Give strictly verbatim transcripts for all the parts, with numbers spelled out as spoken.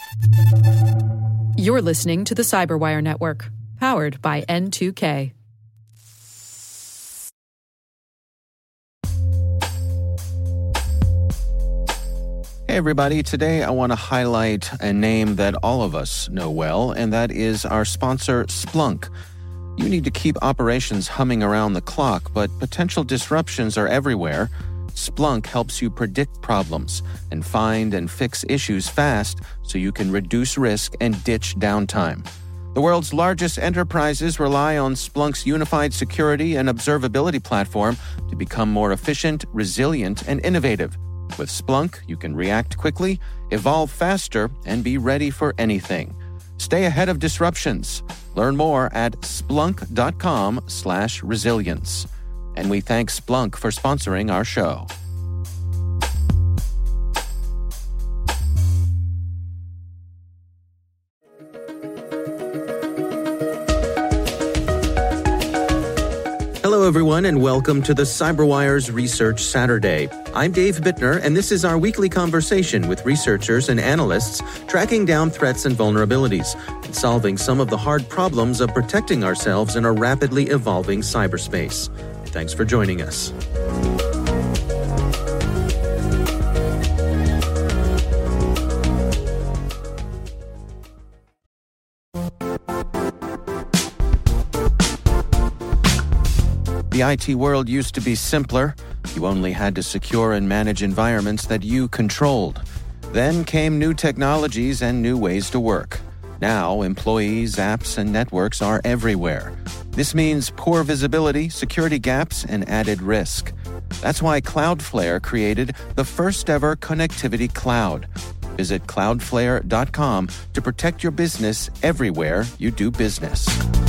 You're listening to the Cyberwire Network, powered by N two K. Hey everybody, today I want to highlight a name that all of us know well, and that is our sponsor, Splunk. You need to keep operations humming around the clock, but potential disruptions are everywhere. Splunk helps you predict problems and find and fix issues fast so you can reduce risk and ditch downtime. The world's largest enterprises rely on Splunk's unified security and observability platform to become more efficient, resilient, and innovative. With Splunk, you can react quickly, evolve faster, and be ready for anything. Stay ahead of disruptions. Learn more at splunk.com slash resilience. And we thank Splunk for sponsoring our show. Hello, everyone, and welcome to the CyberWire's Research Saturday. I'm Dave Bittner, and this is our weekly conversation with researchers and analysts tracking down threats and vulnerabilities and solving some of the hard problems of protecting ourselves in a rapidly evolving cyberspace. Thanks for joining us. The I T world used to be simpler. You only had to secure and manage environments that you controlled. Then came new technologies and new ways to work. Now, employees, apps, and networks are everywhere. This means poor visibility, security gaps, and added risk. That's why Cloudflare created the first-ever connectivity cloud. Visit cloudflare dot com to protect your business everywhere you do business.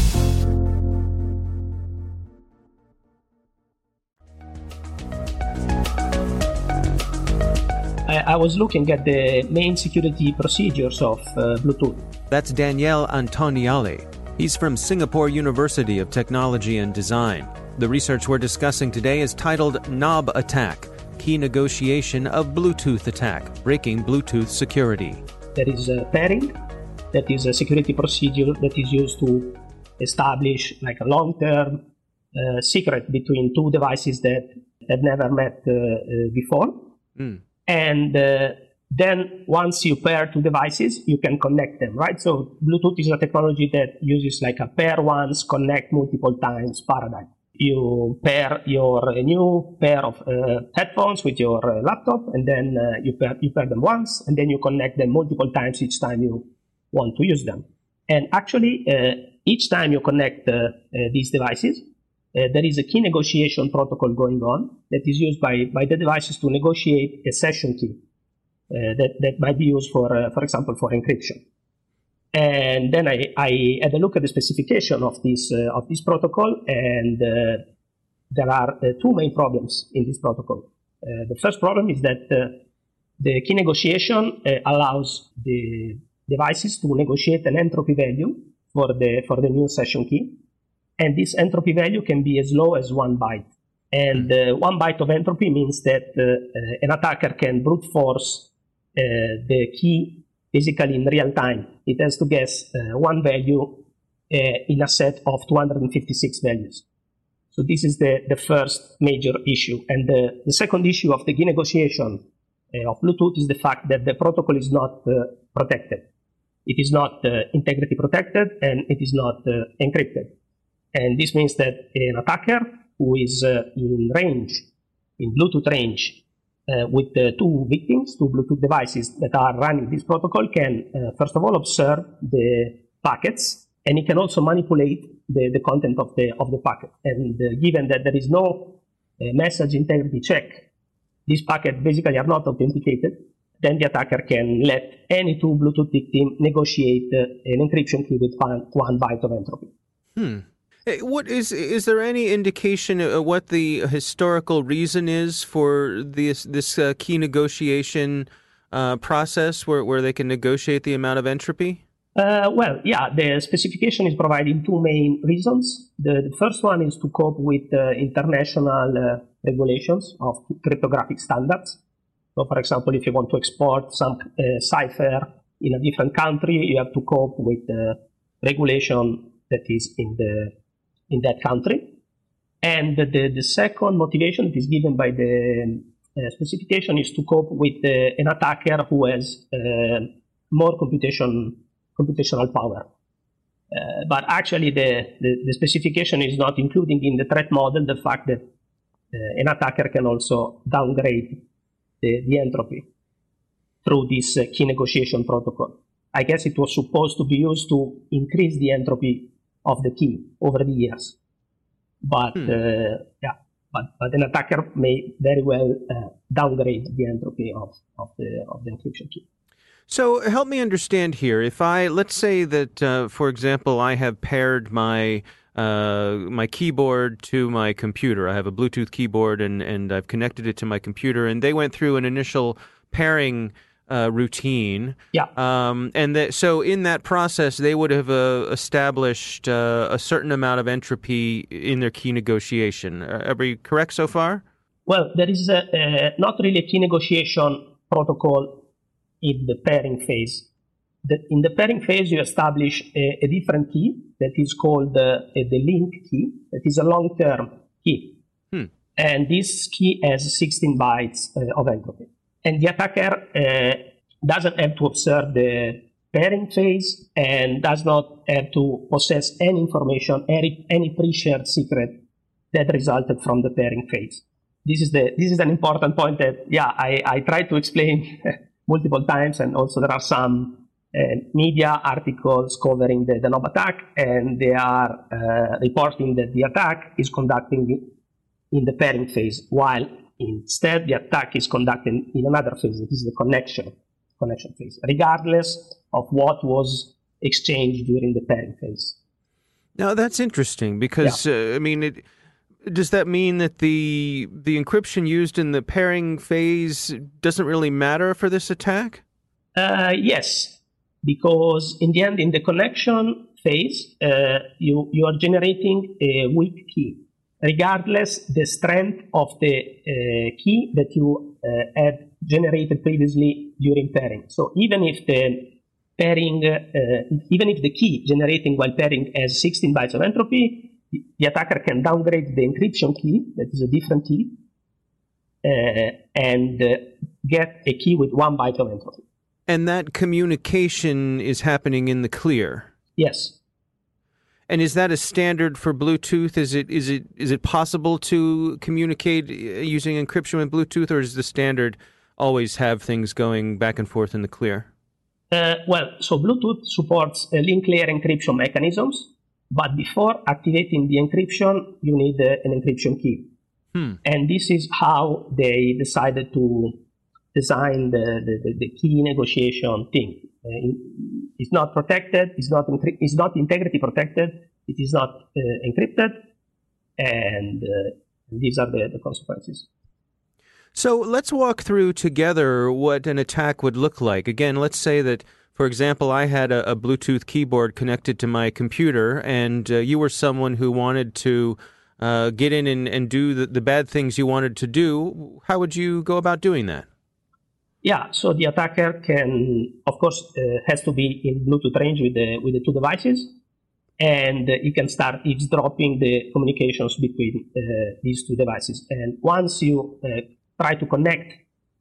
I was looking at the main security procedures of uh, Bluetooth. That's Daniel Antoniali. He's from Singapore University of Technology and Design. The research we're discussing today is titled Knob Attack, Key Negotiation of Bluetooth Attack, Breaking Bluetooth Security. There is a pairing, that is a security procedure that is used to establish like a long-term uh, secret between two devices that have never met uh, uh, before. Mm. And uh, then once you pair two devices, you can connect them, right? So Bluetooth is a technology that uses like a pair once, connect multiple times paradigm. You pair your uh, new pair of uh, headphones with your uh, laptop, and then uh, you, pair, you pair them once, and then you connect them multiple times each time you want to use them. And actually, uh, each time you connect uh, uh, these devices, Uh, there is a key negotiation protocol going on that is used by, by the devices to negotiate a session key uh, that, that might be used for, uh, for example, for encryption. And then I, I had a look at the specification of this, uh, of this protocol, and uh, there are uh, two main problems in this protocol. Uh, the first problem is that uh, the key negotiation uh, allows the devices to negotiate an entropy value for the, for the new session key. And this entropy value can be as low as one byte. And uh, one byte of entropy means that uh, uh, an attacker can brute force uh, the key basically in real time. It has to guess uh, one value uh, in a set of two hundred fifty-six values. So this is the, the first major issue. And the, the second issue of the key negotiation uh, of Bluetooth is the fact that the protocol is not uh, protected. It is not uh, integrity protected, and it is not uh, encrypted. And this means that an attacker who is uh, in range, in Bluetooth range, uh, with uh, two victims, two Bluetooth devices that are running this protocol, can uh, first of all observe the packets, and he can also manipulate the, the content of the of the packet. And uh, given that there is no uh, message integrity check, these packets basically are not authenticated, then the attacker can let any two Bluetooth victims negotiate uh, an encryption key with one, one byte of entropy. Hmm. What is is there any indication of what the historical reason is for this this uh, key negotiation uh, process where, where they can negotiate the amount of entropy? Uh, well, yeah, the specification is providing two main reasons. The, the first one is to cope with uh, international uh, regulations of cryptographic standards. So, for example, if you want to export some uh, cipher in a different country, you have to cope with the regulation that is in the in that country. And the, the, the second motivation that is given by the uh, specification is to cope with uh, an attacker who has uh, more computation computational power. Uh, but actually, the, the, the specification is not including in the threat model the fact that uh, an attacker can also downgrade the, the entropy through this uh, key negotiation protocol. I guess it was supposed to be used to increase the entropy of the key over the years. But hmm. uh, yeah, but, but an attacker may very well uh, downgrade the entropy of, of the of the encryption key. So help me understand here. If I, let's say that, uh, for example, I have paired my uh, my keyboard to my computer. I have a Bluetooth keyboard and, and I've connected it to my computer, and they went through an initial pairing uh, routine. Yeah. Um, and that, so in that process, they would have uh, established uh, a certain amount of entropy in their key negotiation. Are we correct so far? Well, there is a, uh, not really a key negotiation protocol in the pairing phase. The, in the pairing phase, you establish a, a different key that is called uh, the link key, that is a long-term key. Hmm. And this key has sixteen bytes uh, of entropy. And the attacker uh, doesn't have to observe the pairing phase and does not have to possess any information, any, any pre-shared secret that resulted from the pairing phase. This is the this is an important point that, yeah, I, I tried to explain multiple times, and also there are some uh, media articles covering the, the Knob attack, and they are uh, reporting that the attack is conducting in the pairing phase, while instead the attack is conducted in another phase, that is the connection, connection phase, regardless of what was exchanged during the pairing phase. Now that's interesting because, yeah. uh, I mean, it, does that mean that the the encryption used in the pairing phase doesn't really matter for this attack? Uh, yes, because in the end, in the connection phase, uh, you, you are generating a weak key, regardless the strength of the uh, key that you uh, had generated previously during pairing. So even if the pairing, uh, even if the key generating while pairing has sixteen bytes of entropy, the attacker can downgrade the encryption key, that is a different key, uh, and uh, get a key with one byte of entropy. And that communication is happening in the clear? Yes. And is that a standard for Bluetooth? Is it is it is it possible to communicate using encryption with Bluetooth, or is the standard always have things going back and forth in the clear? Uh, well, so Bluetooth supports uh, link layer encryption mechanisms. But before activating the encryption, you need uh, an encryption key. Hmm. And this is how they decided to design the, the, the key negotiation thing. Uh, it's not protected, it's not, it's not integrity protected, it is not uh, encrypted, and uh, these are the, the consequences. So let's walk through together what an attack would look like. Again, let's say that, for example, I had a, a Bluetooth keyboard connected to my computer, and uh, you were someone who wanted to uh, get in and, and do the, the bad things you wanted to do. How would you go about doing that? Yeah, so the attacker can, of course, uh, has to be in Bluetooth range with the with the two devices, and uh, you can start eavesdropping the communications between uh, these two devices. And once you uh, try to connect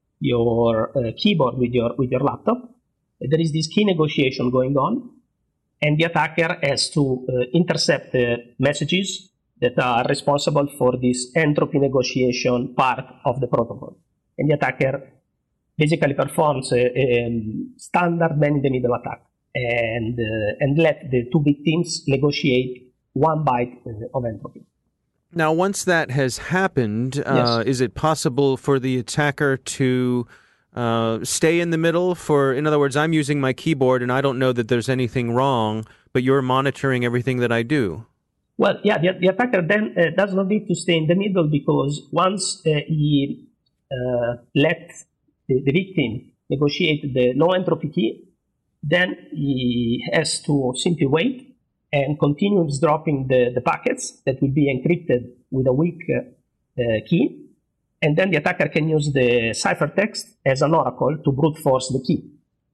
your uh, keyboard with your with your laptop, there is this key negotiation going on, and the attacker has to uh, intercept the messages that are responsible for this entropy negotiation part of the protocol. And the attacker basically performs a, a standard man-in-the-middle attack and, uh, and let the two victims negotiate one byte uh, of entropy. Now, once that has happened, uh, yes. is it possible for the attacker to Uh, stay in the middle for, in other words, I'm using my keyboard and I don't know that there's anything wrong, but you're monitoring everything that I do? Well, yeah, the, the attacker then uh, does not need to stay in the middle, because once uh, he uh, lets the, the victim negotiate the low entropy key, then he has to simply wait and continue dropping the, the packets that will be encrypted with a weak uh, uh, key. And then the attacker can use the ciphertext as an oracle to brute force the key.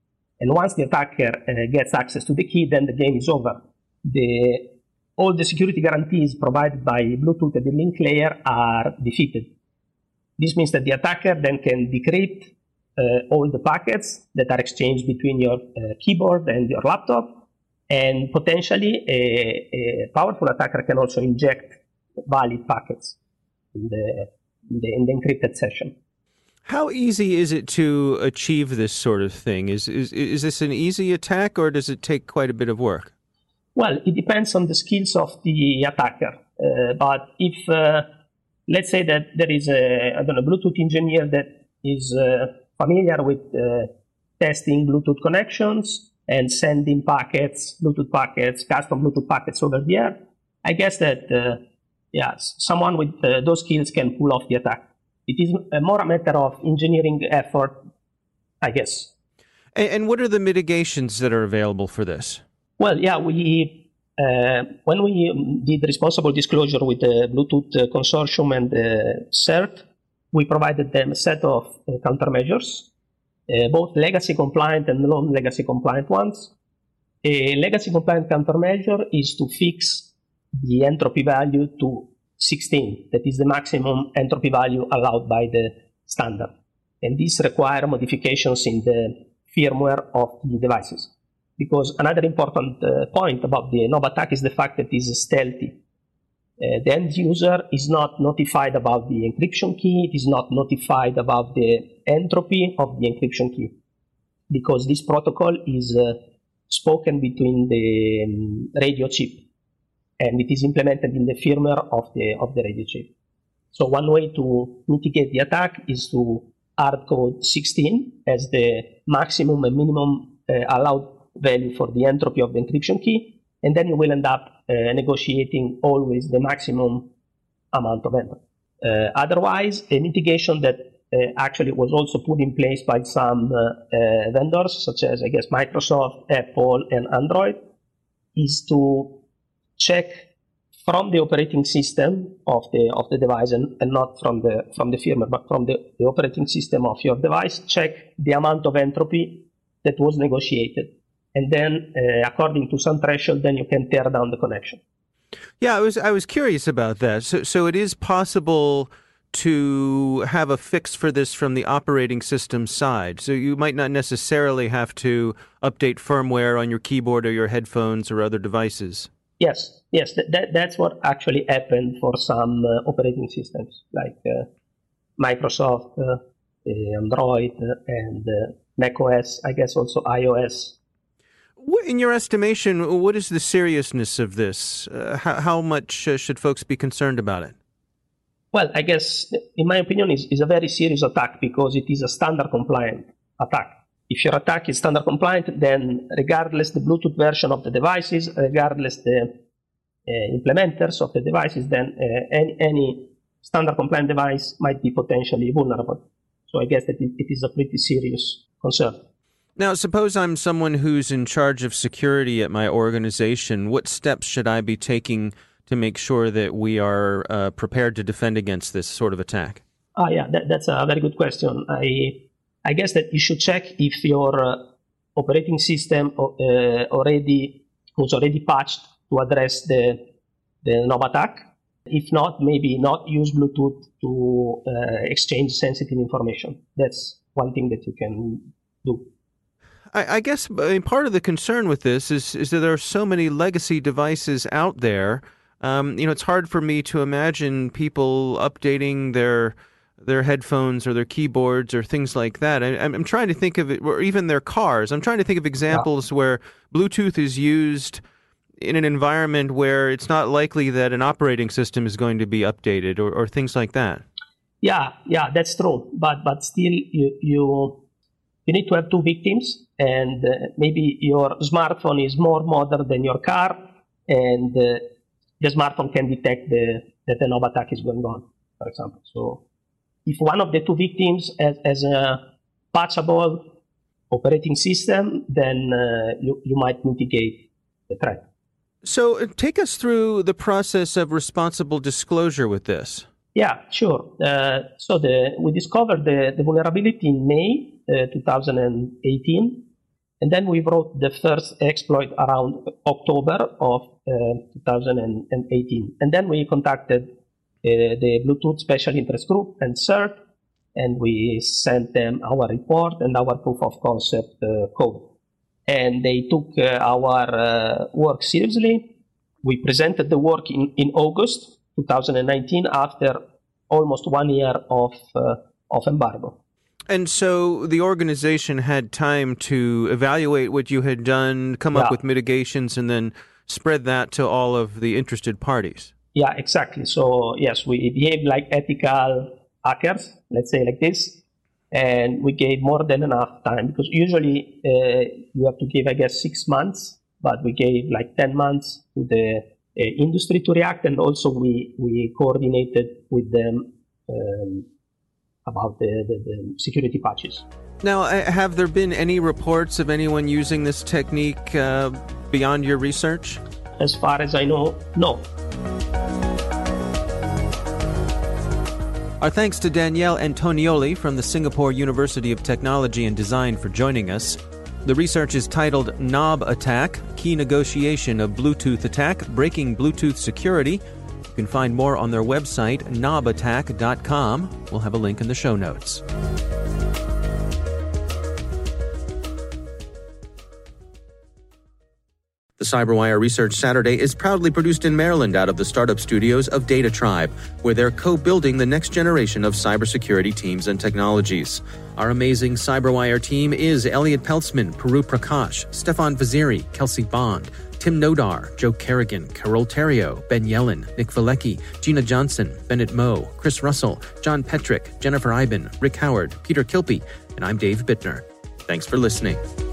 And once the attacker uh, gets access to the key, then the game is over. The, all the security guarantees provided by Bluetooth at the link layer are defeated. This means that the attacker then can decrypt uh, all the packets that are exchanged between your uh, keyboard and your laptop, and potentially a, a powerful attacker can also inject valid packets in the, in the, in the encrypted session. How easy is it to achieve this sort of thing? Is, is, is this an easy attack, or does it take quite a bit of work? Well, it depends on the skills of the attacker. Uh, but if, uh, let's say that there is a, I don't know, Bluetooth engineer that is uh, familiar with uh, testing Bluetooth connections and sending packets, Bluetooth packets, custom Bluetooth packets over the air, I guess that, uh, yeah, someone with uh, those skills can pull off the attack. It is more a matter of engineering effort, I guess. And, and what are the mitigations that are available for this? Well, yeah, we uh, when we did responsible disclosure with the Bluetooth uh, consortium and the CERT, we provided them a set of uh, countermeasures, uh, both legacy compliant and non-legacy compliant ones. A legacy compliant countermeasure is to fix the entropy value to sixteen. That is the maximum entropy value allowed by the standard. And these require modifications in the firmware of the devices. Because another important uh, point about the Nova attack is the fact that it is stealthy. Uh, the end user is not notified about the encryption key. It is not notified about the entropy of the encryption key, because this protocol is uh, spoken between the um, radio chip, and it is implemented in the firmware of the of the radio chip. So one way to mitigate the attack is to hard code sixteen as the maximum and minimum uh, allowed value for the entropy of the encryption key, and then you will end up uh, negotiating always the maximum amount of entropy. Uh, otherwise, a mitigation that uh, actually was also put in place by some uh, uh, vendors, such as, I guess, Microsoft, Apple, and Android, is to check from the operating system of the of the device, and, and not from the from the firmware, but from the, the operating system of your device, check the amount of entropy that was negotiated. And then, uh, according to some threshold, then you can tear down the connection. Yeah, I was I was curious about that. So, so it is possible to have a fix for this from the operating system side. So you might not necessarily have to update firmware on your keyboard or your headphones or other devices. Yes, yes, that, that that's what actually happened for some uh, operating systems like uh, Microsoft, uh, Android, uh, and uh, macOS. I guess also iOS. In your estimation, what is the seriousness of this? Uh, how, how much uh, should folks be concerned about it? Well, I guess, in my opinion, is is a very serious attack because it is a standard compliant attack. If your attack is standard compliant, then regardless the Bluetooth version of the devices, regardless the uh, implementers of the devices, then uh, any, any standard compliant device might be potentially vulnerable. So I guess that it, it is a pretty serious concern. Now, suppose I'm someone who's in charge of security at my organization. What steps should I be taking to make sure that we are uh, prepared to defend against this sort of attack? Ah, yeah, that, that's a very good question. I I guess that you should check if your uh, operating system uh, already was already patched to address the the Nova attack. If not, maybe not use Bluetooth to uh, exchange sensitive information. That's one thing that you can do. I, I guess I mean, part of the concern with this is is that there are so many legacy devices out there. Um, you know, it's hard for me to imagine people updating their their headphones or their keyboards or things like that. I, I'm trying to think of it, or even their cars. I'm trying to think of examples yeah. where Bluetooth is used in an environment where it's not likely that an operating system is going to be updated or, or things like that. Yeah, yeah, that's true. But but still, you you, you need to have two victims, and uh, maybe your smartphone is more modern than your car, and uh, the smartphone can detect the, that a Nova attack is going on, for example. So if one of the two victims has, has a patchable operating system, then uh, you, you might mitigate the threat. So uh, take us through the process of responsible disclosure with this. Yeah, sure. Uh, so the, we discovered the, the vulnerability in May uh, two thousand eighteen. And then we wrote the first exploit around October of uh, two thousand eighteen. And then we contacted uh, the Bluetooth Special Interest Group and CERT, and we sent them our report and our proof of concept uh, code. And they took uh, our uh, work seriously. We presented the work in, in August two thousand nineteen after almost one year of, uh, of embargo. And so the organization had time to evaluate what you had done, come yeah. up with mitigations, and then spread that to all of the interested parties. Yeah, exactly. So, yes, we behaved like ethical hackers, let's say like this, and we gave more than enough time, because usually uh, you have to give, I guess, six months, but we gave like ten months to the uh, industry to react, and also we, we coordinated with them um, about the, the, the security patches. Now, have there been any reports of anyone using this technique uh, beyond your research? As far as I know, no. Our thanks to Daniele Antonioli from the Singapore University of Technology and Design for joining us. The research is titled Knob Attack, Key Negotiation of Bluetooth Attack, Breaking Bluetooth Security. You can find more on their website, knob attack dot com. We'll have a link in the show notes. The CyberWire Research Saturday is proudly produced in Maryland out of the startup studios of Data Tribe, where they're co-building the next generation of cybersecurity teams and technologies. Our amazing CyberWire team is Elliot Peltzman, Puru Prakash, Stefan Vaziri, Kelsey Bond, Tim Nodar, Joe Kerrigan, Carol Terrio, Ben Yellen, Nick Valecki, Gina Johnson, Bennett Moe, Chris Russell, John Petrick, Jennifer Iben, Rick Howard, Peter Kilpie, and I'm Dave Bittner. Thanks for listening.